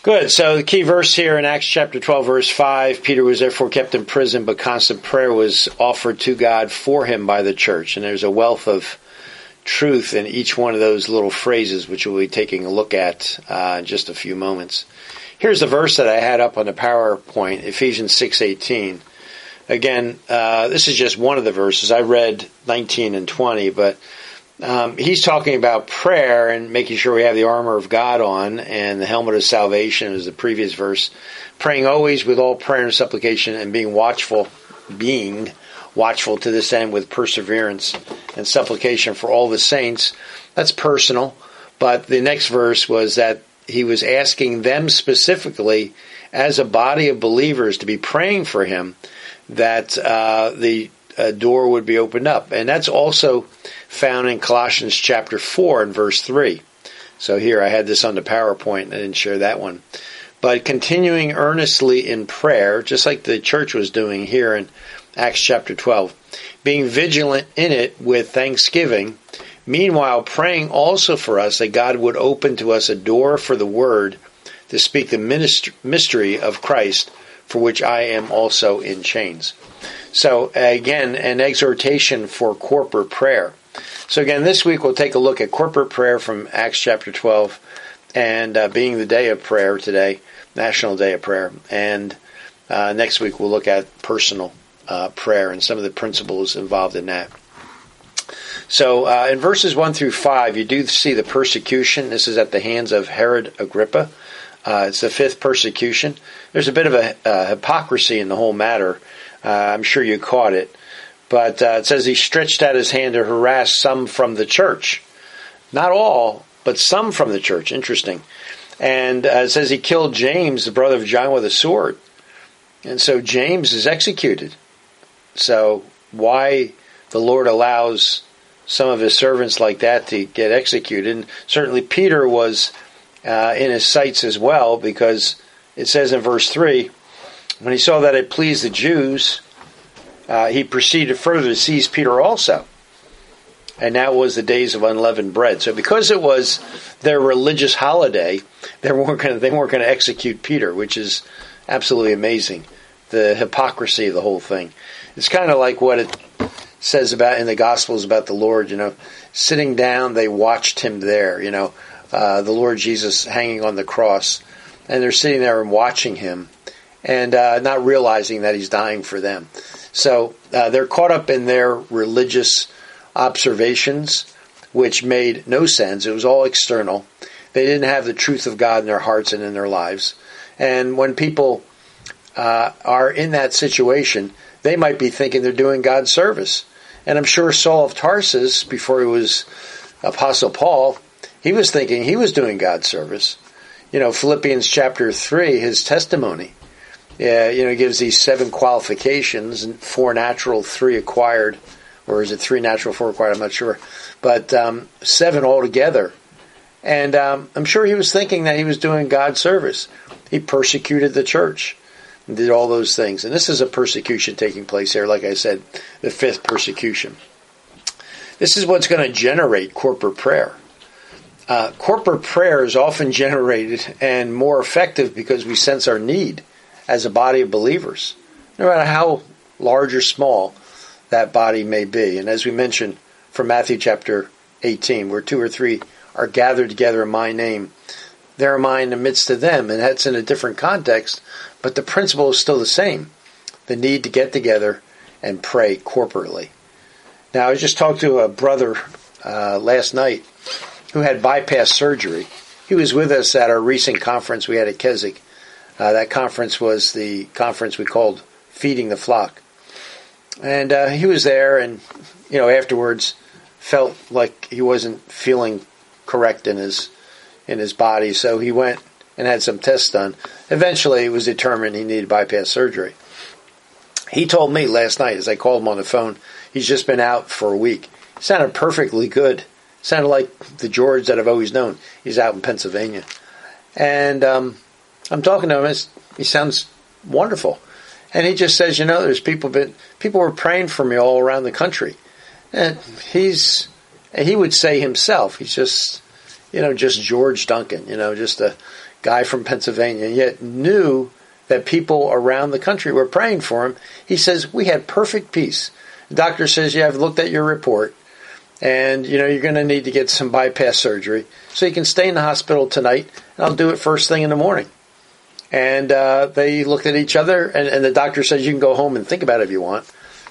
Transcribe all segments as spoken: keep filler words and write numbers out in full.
Good. So the key verse here in Acts chapter twelve, verse five, Peter was therefore kept in prison, but constant prayer was offered to God for him by the church. And there's a wealth of truth in each one of those little phrases, which we'll be taking a look at uh, in just a few moments. Here's the verse that I had up on the PowerPoint, Ephesians six eighteen. Again, uh, this is just one of the verses. I read nineteen and twenty, but Um, he's talking about prayer and making sure we have the armor of God on and the helmet of salvation is the previous verse. Praying always with all prayer and supplication and being watchful, being watchful to this end with perseverance and supplication for all the saints. That's personal. But the next verse was that he was asking them specifically as a body of believers to be praying for him that uh, the uh, door would be opened up. And that's also found in Colossians chapter four and verse three. So here I had this on the PowerPoint. I didn't share that one. But continuing earnestly in prayer, just like the church was doing here in Acts chapter twelve, being vigilant in it with thanksgiving, meanwhile praying also for us that God would open to us a door for the word to speak the ministry, mystery of Christ, for which I am also in chains. So again, an exhortation for corporate prayer. So again, this week we'll take a look at corporate prayer from Acts chapter twelve, and uh, being the day of prayer today, National Day of Prayer. And uh, next week we'll look at personal uh, prayer and some of the principles involved in that. So uh, in verses one through five, you do see the persecution. This is at the hands of Herod Agrippa. Uh, it's the fifth persecution. There's a bit of a uh, hypocrisy in the whole matter. Uh, I'm sure you caught it. But uh, it says he stretched out his hand to harass some from the church. Not all, but some from the church. Interesting. And uh, it says he killed James, the brother of John, with a sword. And so James is executed. So why the Lord allows some of his servants like that to get executed? And certainly Peter was uh, in his sights as well, because it says in verse three, when he saw that it pleased the Jews, Uh, he proceeded further to seize Peter also. And that was the days of unleavened bread. So because it was their religious holiday, they weren't going to, they weren't going to execute Peter, which is absolutely amazing. The hypocrisy of the whole thing. It's kind of like what it says about in the Gospels about the Lord, you know, sitting down, they watched him there, you know, uh, the Lord Jesus hanging on the cross. And they're sitting there and watching him and uh, not realizing that he's dying for them. So uh, they're caught up in their religious observations, which made no sense. It was all external. They didn't have the truth of God in their hearts and in their lives. And when people uh, are in that situation, they might be thinking they're doing God's service. And I'm sure Saul of Tarsus, before he was Apostle Paul, he was thinking he was doing God's service. You know, Philippians chapter three, his testimony. Yeah, you know, he gives these seven qualifications, four natural, three acquired, or is it three natural, four acquired? I'm not sure, but um, seven altogether. And um, I'm sure he was thinking that he was doing God's service. He persecuted the church and did all those things. And this is a persecution taking place here, like I said, the fifth persecution. This is what's going to generate corporate prayer. Uh, corporate prayer is often generated and more effective because we sense our need as a body of believers, no matter how large or small that body may be. And as we mentioned from Matthew chapter eighteen, where two or three are gathered together in my name, there am I in the midst of them. And that's in a different context, but the principle is still the same. The need to get together and pray corporately. Now, I just talked to a brother uh, last night who had bypass surgery. He was with us at our recent conference we had at Keswick. Uh, that conference was the conference we called Feeding the Flock. And uh, he was there and, you know, afterwards felt like he wasn't feeling correct in his in his body. So he went and had some tests done. Eventually it was determined he needed bypass surgery. He told me last night as I called him on the phone, he's just been out for a week. He sounded perfectly good. Sounded like the George that I've always known. He's out in Pennsylvania. And um I'm talking to him. He sounds wonderful, and he just says, "You know, there's people been people were praying for me all around the country." And he's he would say himself, he's just you know, just George Duncan, you know, just a guy from Pennsylvania, and yet knew that people around the country were praying for him. He says, we had perfect peace. The doctor says, yeah, I've looked at your report, and, you know, you're going to need to get some bypass surgery. So you can stay in the hospital tonight, and I'll do it first thing in the morning. And uh, they looked at each other, and, and the doctor says, you can go home and think about it if you want.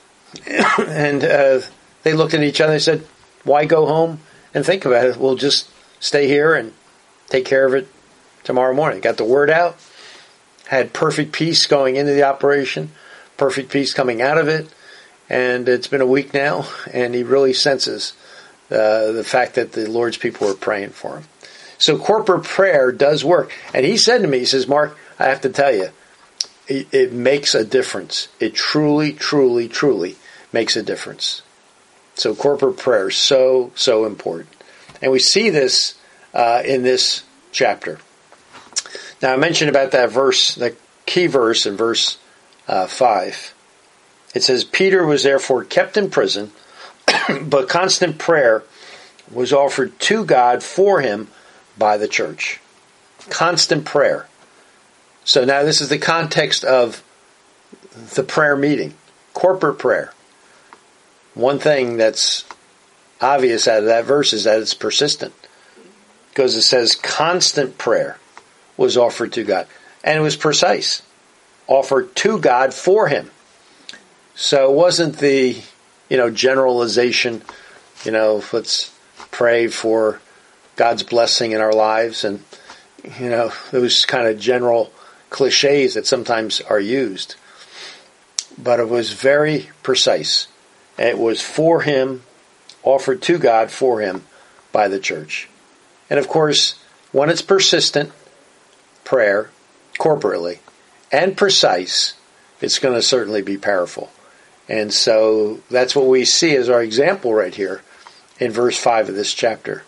and uh, they looked at each other and said, why go home and think about it? We'll just stay here and take care of it tomorrow morning. Got the word out, had perfect peace going into the operation, perfect peace coming out of it, and it's been a week now, and he really senses uh, the fact that the Lord's people are praying for him. So corporate prayer does work. And he said to me, he says, Mark, I have to tell you, it, it makes a difference. It truly, truly, truly makes a difference. So corporate prayer is so, so important. And we see this uh, in this chapter. Now, I mentioned about that verse, the key verse in verse uh, five. It says, Peter was therefore kept in prison, but constant prayer was offered to God for him by the church. Constant prayer. So now this is the context of the prayer meeting, corporate prayer. One thing that's obvious out of that verse is that it's persistent, because it says constant prayer was offered to God. And it was precise. Offered to God for him. So it wasn't the, you know, generalization, you know, let's pray for God's blessing in our lives, and, you know, those kind of general cliches that sometimes are used. But it was very precise. It was for him, offered to God for him by the church. And of course, when it's persistent prayer, corporately, and precise, it's going to certainly be powerful. And so that's what we see as our example right here in verse five of this chapter.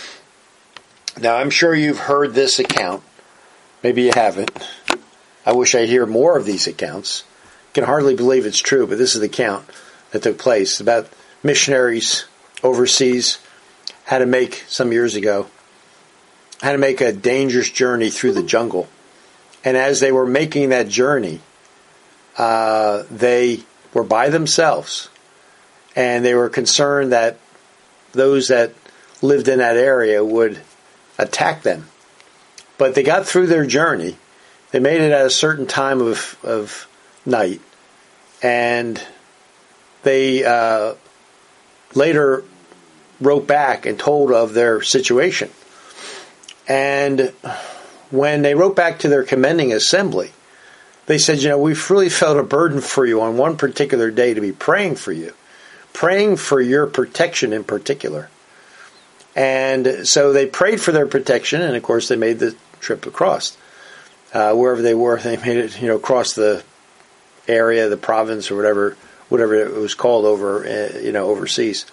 Now, I'm sure you've heard this account. Maybe you haven't. I wish I'd hear more of these accounts. I can hardly believe it's true, but this is the account that took place about missionaries overseas had to make, some years ago, had to make a dangerous journey through the jungle. And as they were making that journey, uh, they were by themselves. And they were concerned that those that lived in that area would attack them. But they got through their journey. They made it at a certain time of, of night. And they uh, later wrote back and told of their situation. And when they wrote back to their commending assembly, they said, you know, we've really felt a burden for you on one particular day to be praying for you, praying for your protection in particular. And so they prayed for their protection, and of course they made the trip across. Uh, wherever they were, they made it, you know, across the area, the province, or whatever, whatever it was called over, uh, you know, overseas.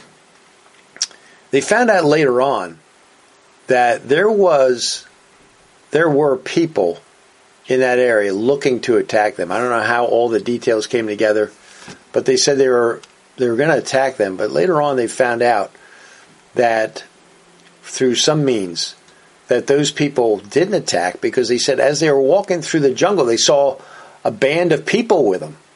They found out later on that there was, there were people in that area looking to attack them. I don't know how all the details came together, but they said they were they were going to attack them. But later on, they found out that through some means that those people didn't attack, because they said as they were walking through the jungle, they saw a band of people with them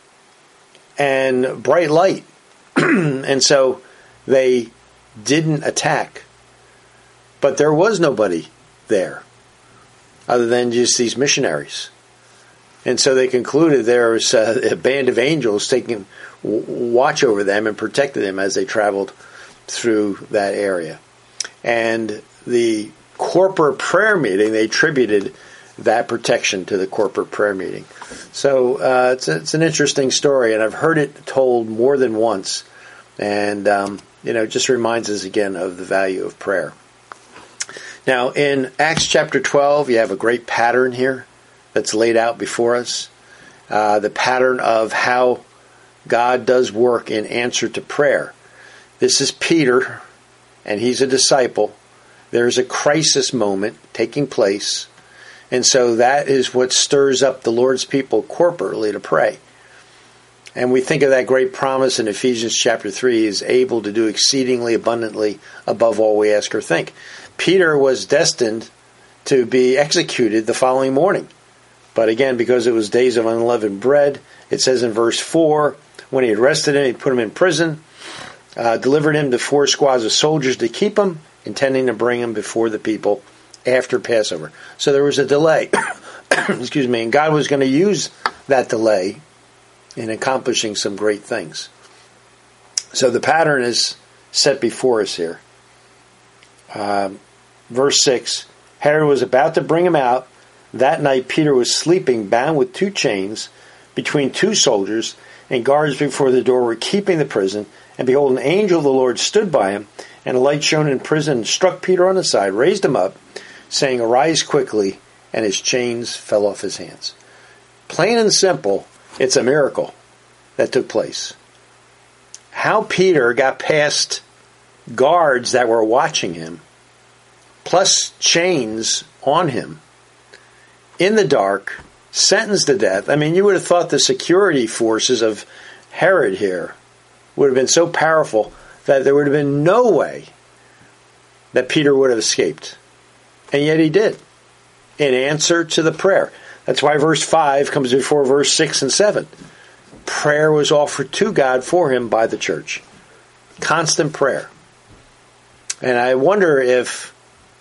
and bright light, and so they didn't attack. But there was nobody there other than just these missionaries. And so they concluded there was a, a band of angels taking watch over them and protected them as they traveled through that area. And the corporate prayer meeting, they attributed that protection to the corporate prayer meeting. So uh, it's, a, it's an interesting story, and I've heard it told more than once. And, um, you know, it just reminds us again of the value of prayer. Now, in Acts chapter twelve, you have a great pattern here that's laid out before us. Uh, the pattern of how God does work in answer to prayer. This is Peter, and he's a disciple. There's a crisis moment taking place. And so that is what stirs up the Lord's people corporately to pray. And we think of that great promise in Ephesians chapter three, is able to do exceedingly abundantly above all we ask or think. Peter was destined to be executed the following morning. But again, because it was days of unleavened bread, it says in verse four, when he had arrested him, he put him in prison, uh, delivered him to four squads of soldiers to keep him, intending to bring him before the people after Passover. So there was a delay. Excuse me. And God was going to use that delay in accomplishing some great things. So the pattern is set before us here. Uh, verse six, Herod was about to bring him out. That night Peter was sleeping, bound with two chains, between two soldiers, and guards before the door were keeping the prison. And behold, an angel of the Lord stood by him, and a light shone in prison, and struck Peter on the side, raised him up, saying, Arise quickly, and his chains fell off his hands. Plain and simple, it's a miracle that took place. How Peter got past guards that were watching him, plus chains on him, in the dark, sentenced to death. I mean, you would have thought the security forces of Herod here would have been so powerful that there would have been no way that Peter would have escaped. And yet he did, in answer to the prayer. That's why verse five comes before verse six and seven. Prayer was offered to God for him by the church. Constant prayer. And I wonder if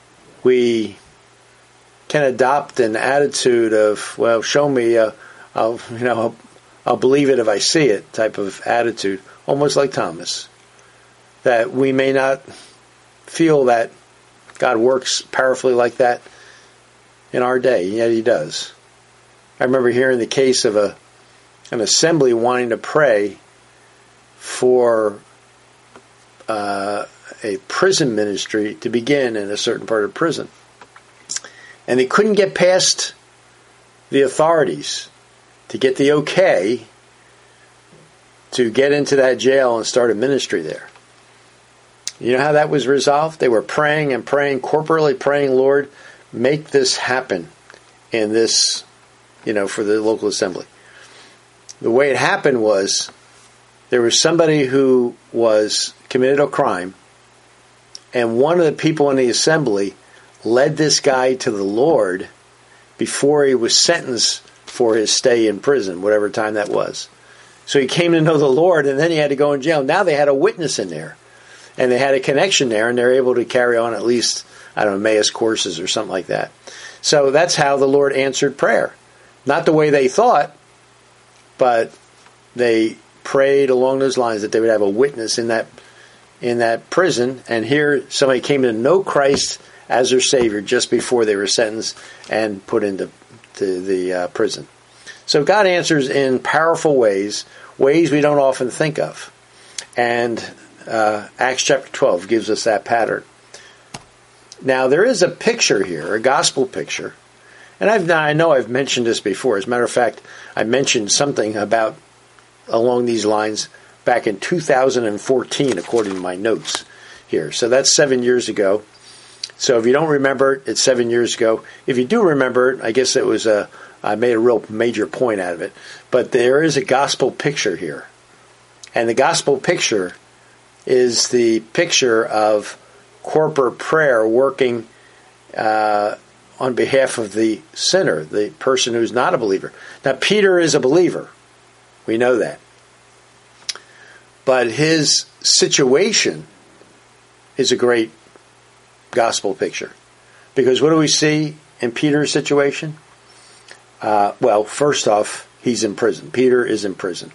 we can adopt an attitude of, well, show me, uh, I'll, you know, I'll, I'll believe it if I see it type of attitude, almost like Thomas. That we may not feel that God works powerfully like that in our day, yet he does. I remember hearing the case of a an assembly wanting to pray for uh, a prison ministry to begin in a certain part of prison. And they couldn't get past the authorities to get the okay to get into that jail and start a ministry there. You know how that was resolved? They were praying and praying, corporately praying, Lord, make this happen in this, you know, for the local assembly. The way it happened was there was somebody who was committed a crime, and one of the people in the assembly led this guy to the Lord before he was sentenced for his stay in prison, whatever time that was. So he came to know the Lord, and then he had to go in jail. Now they had a witness in there, and they had a connection there, and they're able to carry on at least, I don't know, Emmaus courses or something like that. So that's how the Lord answered prayer. Not the way they thought, but they prayed along those lines that they would have a witness in that in that prison. And here somebody came to know Christ as their Savior just before they were sentenced and put into to the uh, prison. So God answers in powerful ways, ways we don't often think of. And uh, Acts chapter twelve gives us that pattern. Now there is a picture here, a gospel picture. And I've, I know I've mentioned this before. As a matter of fact, I mentioned something about along these lines back in two thousand fourteen, according to my notes here. So that's seven years ago. So if you don't remember it, it's seven years ago. If you do remember it, I guess it was a, I made a real major point out of it. But there is a gospel picture here. And the gospel picture is the picture of corporate prayer working uh, on behalf of the sinner, the person who's not a believer. Now, Peter is a believer. We know that. But his situation is a great gospel picture. Because what do we see in Peter's situation? Uh, well, first off, he's in prison. Peter is imprisoned.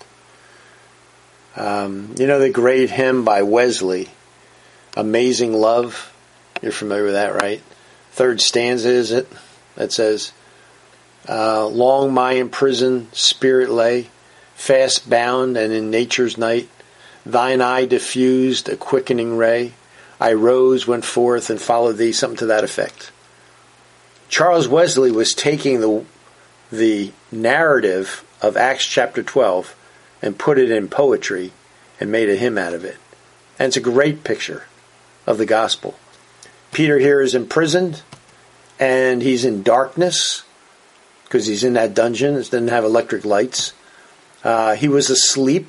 Um, you know the great hymn by Wesley, Amazing Love? You're familiar with that, right? Third stanza, is it? That says, uh, long my imprisoned spirit lay, fast bound and in nature's night. Thine eye diffused a quickening ray. I rose, went forth, and followed thee. Something to that effect. Charles Wesley was taking the the narrative of Acts chapter twelve and put it in poetry and made a hymn out of it. And it's a great picture of the gospel. Peter here is imprisoned, and he's in darkness because he's in that dungeon. It doesn't have electric lights. Uh, he was asleep.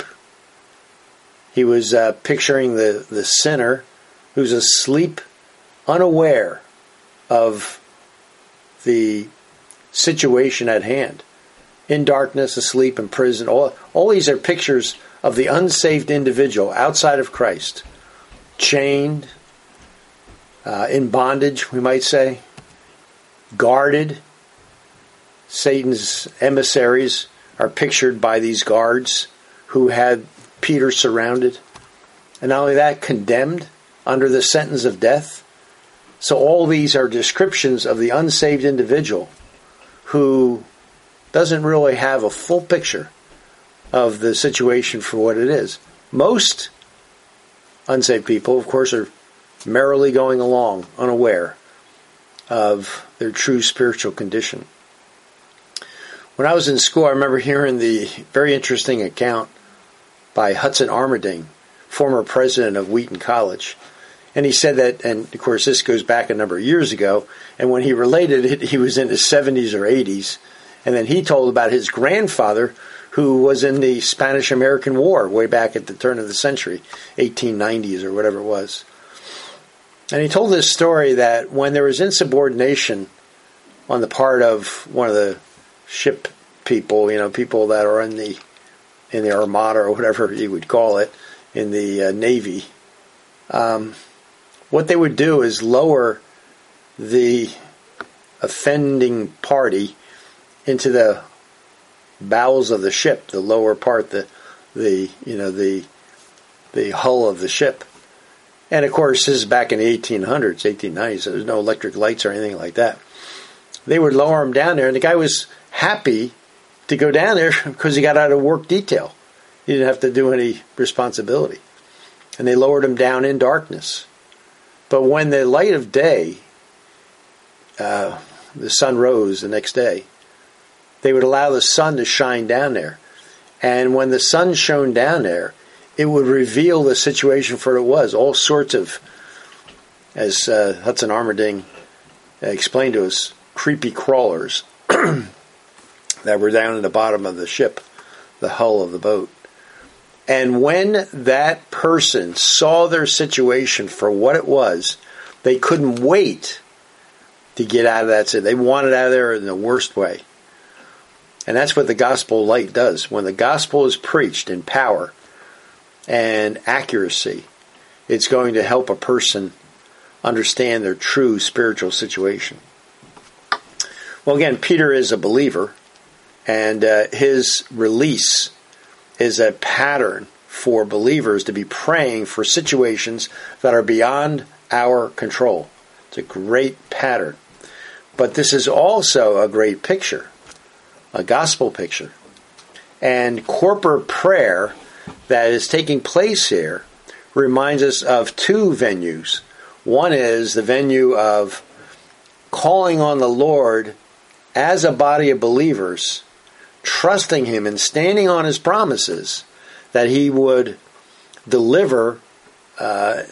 He was uh, picturing the, the sinner who's asleep, unaware of the situation at hand. In darkness, asleep, in prison. All, all these are pictures of the unsaved individual outside of Christ. Chained, uh, in bondage, we might say. Guarded. Satan's emissaries are pictured by these guards who had Peter surrounded. And not only that, condemned under the sentence of death. So all these are descriptions of the unsaved individual who doesn't really have a full picture of the situation for what it is. Most unsaved people, of course, are merrily going along, unaware of their true spiritual condition. When I was in school, I remember hearing the very interesting account by Hudson Armerding, former president of Wheaton College. And he said that, and of course this goes back a number of years ago, and when he related it, he was in his seventies or eighties, and then he told about his grandfather who was in the Spanish-American War way back at the turn of the century, eighteen nineties or whatever it was. And he told this story that when there was insubordination on the part of one of the ship people, you know, people that are in the in the armada or whatever you would call it, in the uh, Navy, um, what they would do is lower the offending party into the bowels of the ship, the lower part, the the you know the the hull of the ship. And of course, this is back in the eighteen hundreds, eighteen nineties. So there's no electric lights or anything like that. They would lower him down there, and the guy was happy to go down there because he got out of work detail. He didn't have to do any responsibility. And they lowered him down in darkness. But when the light of day, uh, the sun rose the next day, they would allow the sun to shine down there. And when the sun shone down there, it would reveal the situation for what it was. All sorts of, as uh, Hudson Armerding explained to us, creepy crawlers that were down in the bottom of the ship, the hull of the boat. And when that person saw their situation for what it was, they couldn't wait to get out of that. So they wanted out of there in the worst way. And that's what the gospel light does. When the gospel is preached in power and accuracy, it's going to help a person understand their true spiritual situation. Well, again, Peter is a believer, and uh, his release is a pattern for believers to be praying for situations that are beyond our control. It's a great pattern. But this is also a great picture, a gospel picture. And corporate prayer that is taking place here reminds us of two venues. One is the venue of calling on the Lord as a body of believers, trusting Him and standing on His promises that He would deliver uh,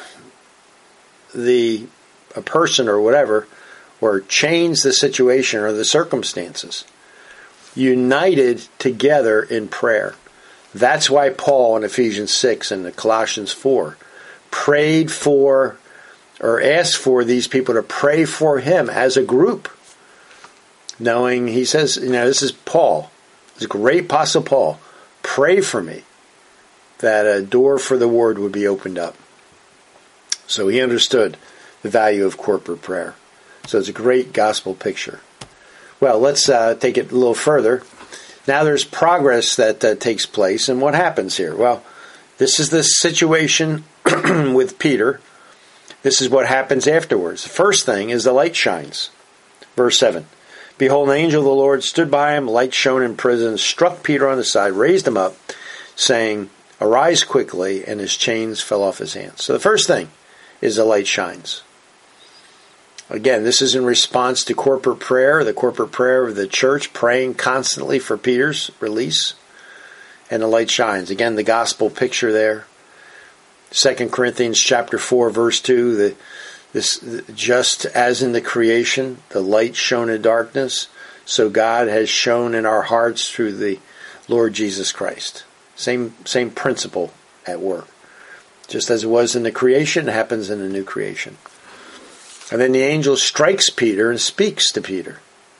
the a person or whatever, or change the situation or the circumstances, united together in prayer. That's why Paul in Ephesians six and Colossians four prayed for, or asked for these people to pray for him as a group. Knowing, he says, you know, this is Paul, this great apostle Paul, pray for me that a door for the word would be opened up. So he understood the value of corporate prayer. So it's a great gospel picture. Well, let's uh, take it a little further. Now there's progress that uh, takes place, and what happens here? Well, this is the situation with Peter. This is what happens afterwards. The first thing is the light shines. Verse seven. Behold, an angel of the Lord stood by him, light shone in prison, struck Peter on the side, raised him up, saying, Arise quickly, and his chains fell off his hands. So the first thing is the light shines. Again, this is in response to corporate prayer, the corporate prayer of the church, praying constantly for Peter's release, and the light shines. Again, the gospel picture there. Second Corinthians chapter four, verse two, the This, just as in the creation, the light shone in darkness, so God has shone in our hearts through the Lord Jesus Christ. Same same principle at work. Just as it was in the creation, it happens in the new creation. And then the angel strikes Peter and speaks to Peter.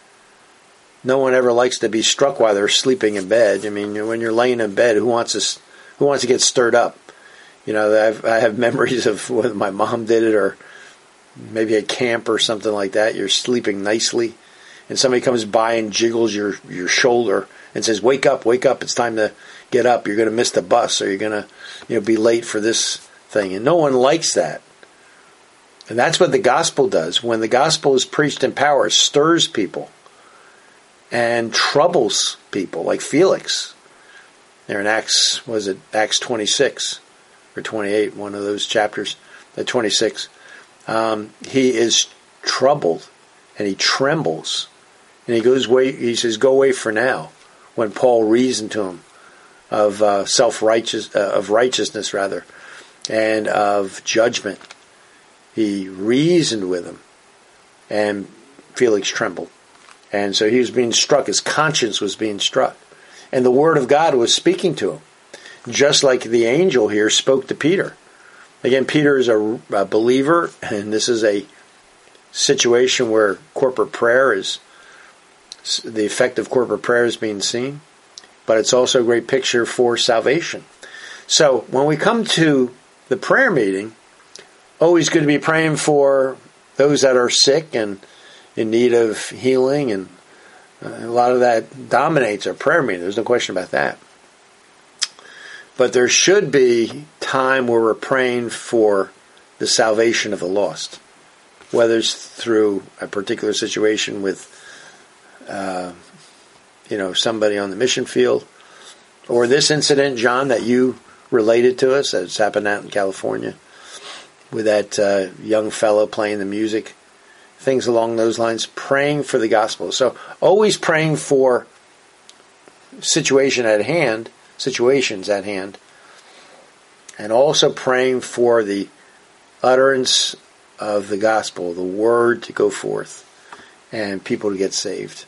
No one ever likes to be struck while they're sleeping in bed. I mean, when you're laying in bed, who wants to, who wants to get stirred up? You know, I've, I have memories of when my mom did it, or maybe at camp or something like that. You're sleeping nicely, and somebody comes by and jiggles your, your shoulder and says, "Wake up, wake up! It's time to get up. You're going to miss the bus, or you're going to, you know, be late for this thing." And no one likes that. And that's what the gospel does. When the gospel is preached in power, it stirs people and troubles people, like Felix. There in Acts, was it Acts twenty-six or twenty-eight, one of those chapters, at twenty-six. Um, he is troubled and he trembles. And he goes away, he says, "Go away for now," when Paul reasoned to him of uh, self-righteous, uh, of righteousness rather, and of judgment. He reasoned with him, and Felix trembled. And so he was being struck. His conscience was being struck. And the Word of God was speaking to him, just like the angel here spoke to Peter. Again, Peter is a, a believer, and this is a situation where corporate prayer is, the effect of corporate prayer is being seen. But it's also a great picture for salvation. So when we come to the prayer meeting, always good to be praying for those that are sick and in need of healing, and a lot of that dominates our prayer meeting. There's no question about that. But there should be time where we're praying for the salvation of the lost, whether it's through a particular situation with, uh, you know, somebody on the mission field, or this incident, John, that you related to us, that's happened out in California, with that uh, young fellow playing the music, things along those lines, praying for the gospel. So always praying for situation at hand, situations at hand, and also praying for the utterance of the gospel, the word to go forth, and people to get saved.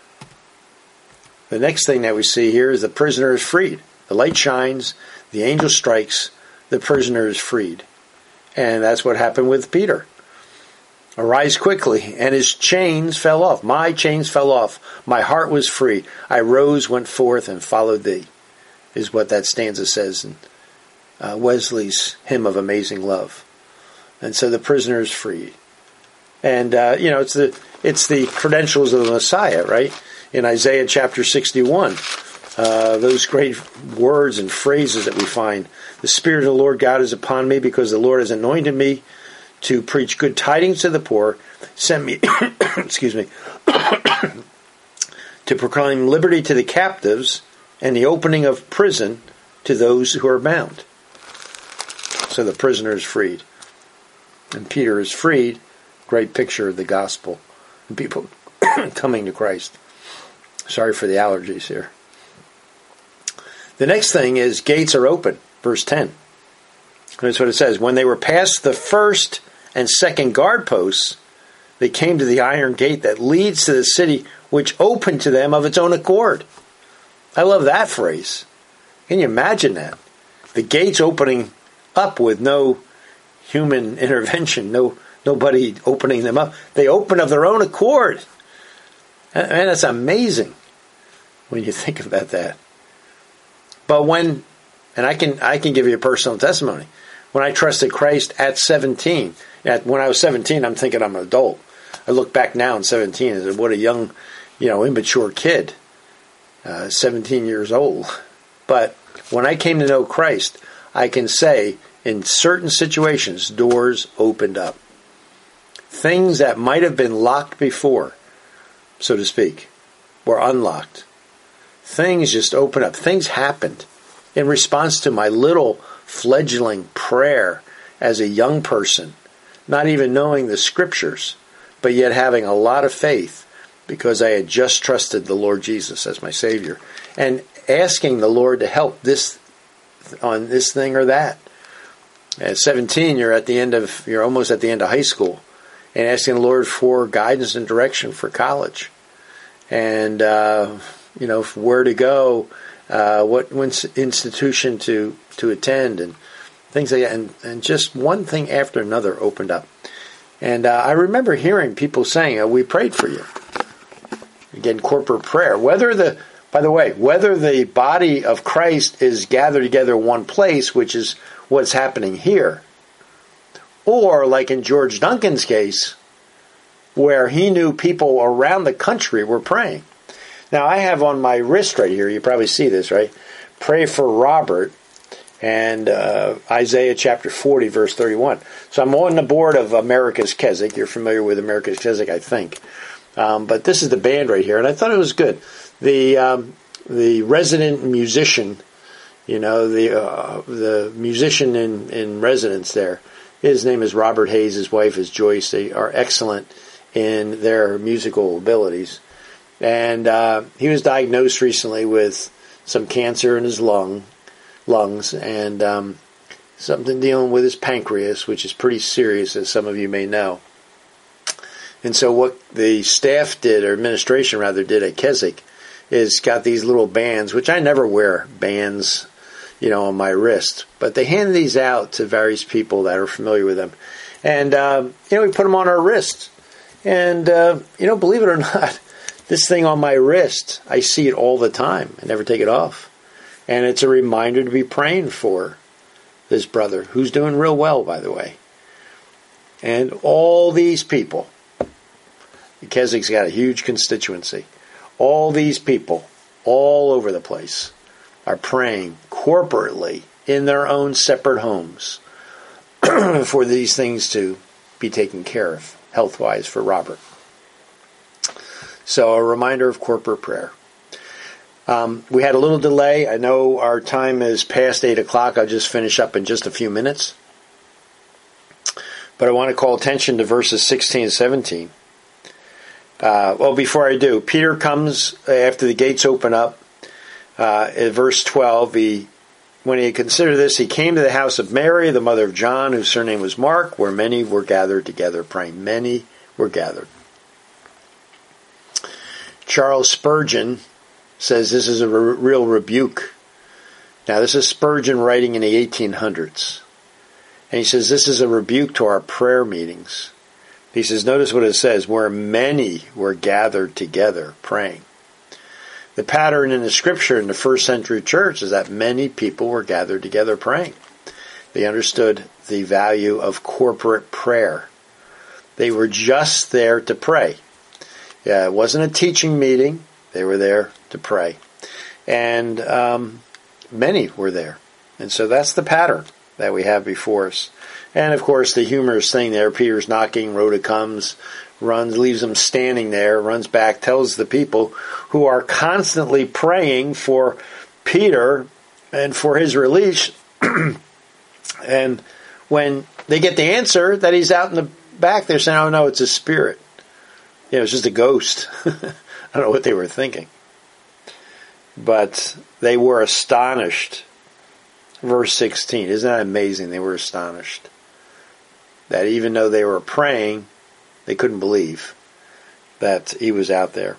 The next thing that we see here is the prisoner is freed. The light shines, the angel strikes, the prisoner is freed. And that's what happened with Peter. Arise quickly, and his chains fell off. My chains fell off. My heart was free. I rose, went forth, and followed thee, is what that stanza says in uh, Wesley's Hymn of Amazing Love. And so the prisoner is freed. And, uh, you know, it's the it's the credentials of the Messiah, right? In Isaiah chapter sixty-one, uh, those great words and phrases that we find. The Spirit of the Lord God is upon me, because the Lord has anointed me to preach good tidings to the poor, sent me, excuse me, to proclaim liberty to the captives and the opening of prison to those who are bound. So the prisoner is freed. And Peter is freed. Great picture of the gospel. And people coming to Christ. Sorry for the allergies here. The next thing is gates are open. Verse ten. That's what it says. When they were past the first and second guard posts, they came to the iron gate that leads to the city, which opened to them of its own accord. I love that phrase. Can you imagine that? The gates opening up with no human intervention, no nobody opening them up. They open of their own accord. Man, that's amazing when you think about that. But when, and I can I can give you a personal testimony. When I trusted Christ at seventeen, at, when I was seventeen, I'm thinking I'm an adult. I look back now at seventeen and said, what a young, you know, immature kid, uh, seventeen years old. But when I came to know Christ, I can say in certain situations, doors opened up. Things that might have been locked before, so to speak, were unlocked. Things just opened up. Things happened in response to my little fledgling prayer as a young person, not even knowing the scriptures, but yet having a lot of faith because I had just trusted the Lord Jesus as my Savior and asking the Lord to help this on this thing or that. At seventeen, you're at the end of you're almost at the end of high school, and asking the Lord for guidance and direction for college, and uh, you know where to go, uh, what institution to to attend, and things like that. And, and just one thing after another opened up. And uh, I remember hearing people saying, oh, we prayed for you. Again, corporate prayer. Whether the, by the way, whether the body of Christ is gathered together in one place, which is what's happening here, or like in George Duncan's case, where he knew people around the country were praying. Now, I have on my wrist right here, you probably see this, right? Pray for Robert, and uh, Isaiah chapter forty, verse thirty-one. So I'm on the board of America's Keswick. You're familiar with America's Keswick, I think. Um, but this is the band right here, and I thought it was good. The um, the resident musician, you know, the uh, the musician in, in residence there, his name is Robert Hayes. His wife is Joyce. They are excellent in their musical abilities. And uh, he was diagnosed recently with some cancer in his lung, lungs and um, something dealing with his pancreas, which is pretty serious, as some of you may know. And so what the staff did, or administration rather, did at Keswick is got these little bands, which I never wear bands, you know, on my wrist. But they hand these out to various people that are familiar with them. And, um, you know, we put them on our wrists. And, uh, you know, believe it or not, this thing on my wrist, I see it all the time. I never take it off. And it's a reminder to be praying for this brother, who's doing real well, by the way. And all these people, Keswick's got a huge constituency. All these people, all over the place, are praying corporately in their own separate homes for these things to be taken care of, health-wise, for Robert. So a reminder of corporate prayer. Um, we had a little delay. I know our time is past eight o'clock. I'll just finish up in just a few minutes. But I want to call attention to verses sixteen and seventeen. Uh, well, before I do, Peter comes after the gates open up. Uh, in verse twelve, he, when he had considered this, he came to the house of Mary, the mother of John, whose surname was Mark, where many were gathered together praying. Many were gathered. Charles Spurgeon says this is a re- real rebuke. Now, this is Spurgeon writing in the eighteen hundreds. And he says this is a rebuke to our prayer meetings. He says, notice what it says, where many were gathered together praying. The pattern in the scripture in the first century church is that many people were gathered together praying. They understood the value of corporate prayer. They were just there to pray. Yeah, it wasn't a teaching meeting. They were there to pray. And um, many were there. And so that's the pattern that we have before us. And, of course, the humorous thing there, Peter's knocking, Rhoda comes, runs, leaves them standing there, runs back, tells the people who are constantly praying for Peter and for his release. And when they get the answer that he's out in the back, they're saying, oh, no, it's a spirit. You know, it's just a ghost. I don't know what they were thinking. But they were astonished. Verse sixteen, isn't that amazing? They were astonished. That even though they were praying, they couldn't believe that he was out there.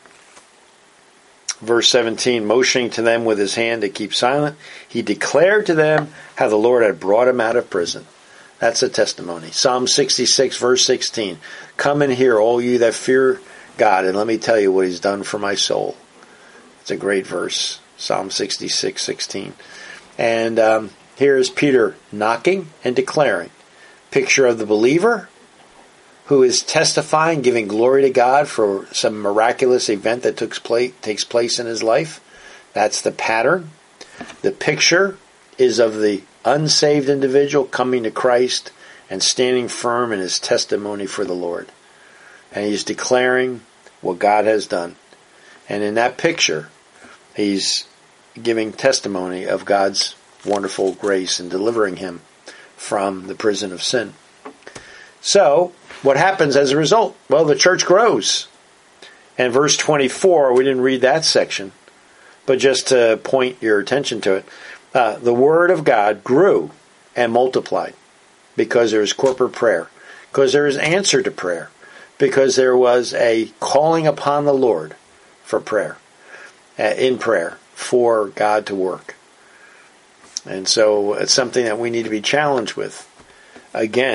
Verse seventeen, motioning to them with his hand to keep silent, he declared to them how the Lord had brought him out of prison. That's a testimony. Psalm sixty-six, verse sixteen, come and hear, all you that fear God, and let me tell you what he's done for my soul. It's a great verse, Psalm sixty-six, sixteen. And um, here is Peter knocking and declaring. Picture of the believer who is testifying, giving glory to God for some miraculous event that took place, takes place in his life. That's the pattern. The picture is of the unsaved individual coming to Christ and standing firm in his testimony for the Lord. And he's declaring what God has done. And in that picture, he's giving testimony of God's wonderful grace in delivering him from the prison of sin. So, what happens as a result? Well, the church grows. And verse twenty-four, we didn't read that section, but just to point your attention to it, uh, the word of God grew and multiplied because there was corporate prayer, because there was answer to prayer, because there was a calling upon the Lord for prayer, uh, in prayer, for God to work. And so it's something that we need to be challenged with. Again,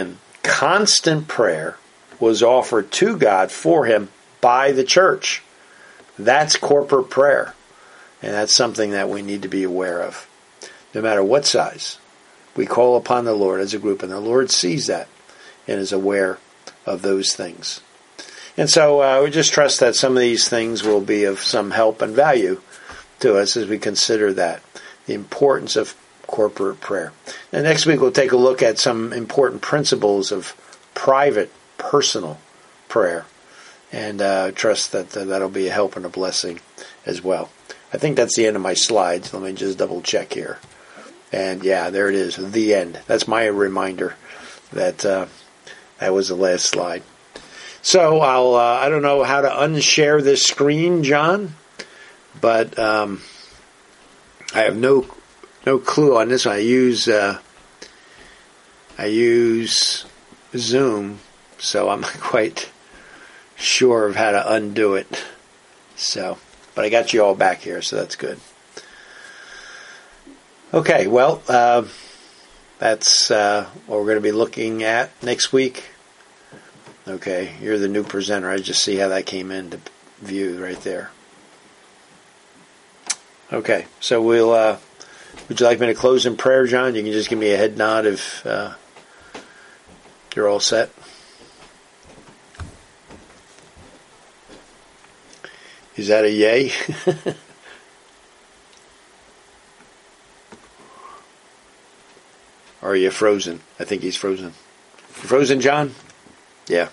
constant prayer was offered to God for him by the church. That's corporate prayer. And that's something that we need to be aware of. No matter what size, we call upon the Lord as a group, and the Lord sees that and is aware of those things. And so uh, we just trust that some of these things will be of some help and value to us as we consider that, the importance of corporate prayer. And next week we'll take a look at some important principles of private, personal prayer. And uh, trust that uh, that'll be a help and a blessing as well. I think that's the end of my slides. Let me just double check here. And yeah, there it is, the end. That's my reminder that uh, that was the last slide. So I'll, uh, I don't know how to unshare this screen, John, but um, I have no no clue on this one. I use uh, I use Zoom, so I'm not quite sure of how to undo it. So, but I got you all back here, so that's good. Okay, well, uh, that's uh, what we're going to be looking at next week. Okay, you're the new presenter. I just see how that came into view right there. Okay, so we'll. Uh, would you like me to close in prayer, John? You can just give me a head nod if uh, you're all set. Is that a yay? Or are you frozen? I think he's frozen. You frozen, John? Yeah.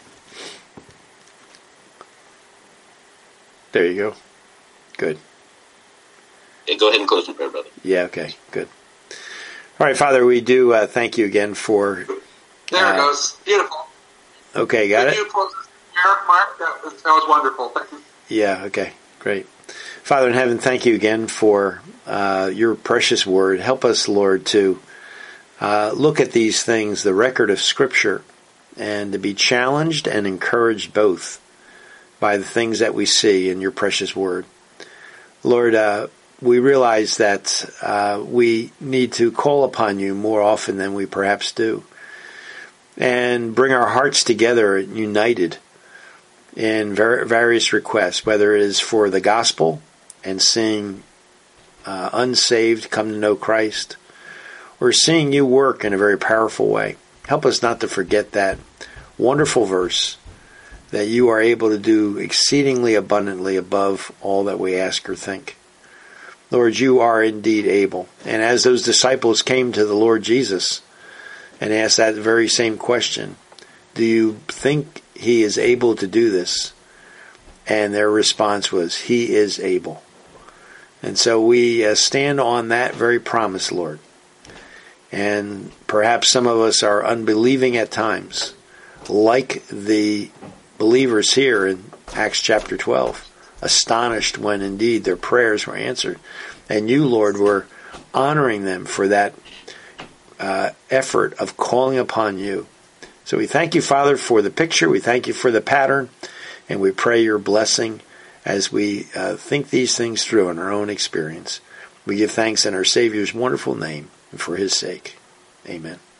There you go. Good. Yeah, go ahead and close in prayer, brother. Yeah, okay, good. All right, Father, we do uh, thank you again for... There uh, it goes. Beautiful. Okay, got Did it? you close here, Mark? That was, that was wonderful. Thank you. Yeah, okay, great. Father in heaven, thank you again for uh, your precious word. Help us, Lord, to uh, look at these things, the record of Scripture, and to be challenged and encouraged both by the things that we see in your precious word. Lord, uh, we realize that uh, we need to call upon you more often than we perhaps do, and bring our hearts together united in ver- various requests, whether it is for the gospel and seeing uh, unsaved come to know Christ, or seeing you work in a very powerful way. Help us not to forget that wonderful verse that you are able to do exceedingly abundantly above all that we ask or think. Lord, you are indeed able. And as those disciples came to the Lord Jesus and asked that very same question, do you think he is able to do this? And their response was, he is able. And so we uh, stand on that very promise, Lord. And perhaps some of us are unbelieving at times, like the believers here in Acts chapter twelve, astonished when indeed their prayers were answered. And you, Lord, were honoring them for that uh, effort of calling upon you. So we thank you, Father, for the picture. We thank you for the pattern. And we pray your blessing as we uh, think these things through in our own experience. We give thanks in our Savior's wonderful name and for his sake. Amen.